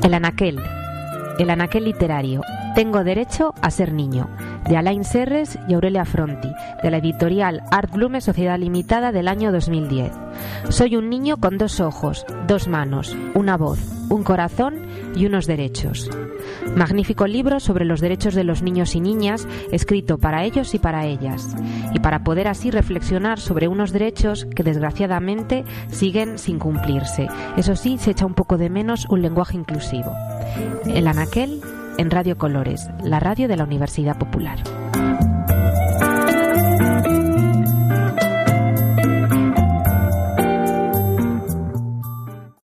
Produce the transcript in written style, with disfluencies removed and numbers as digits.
El anaquel literario. Tengo derecho a ser niño, de Alain Serres y Aurelia Fronti, de la editorial Art Blume Sociedad Limitada del año 2010. Soy un niño con 2 ojos, 2 manos, una voz, un corazón y unos derechos. Magnífico libro sobre los derechos de los niños y niñas, escrito para ellos y para ellas, y para poder así reflexionar sobre unos derechos que desgraciadamente siguen sin cumplirse. Eso sí, se echa un poco de menos un lenguaje inclusivo. El anaquel en Radio Colores, la radio de la Universidad Popular.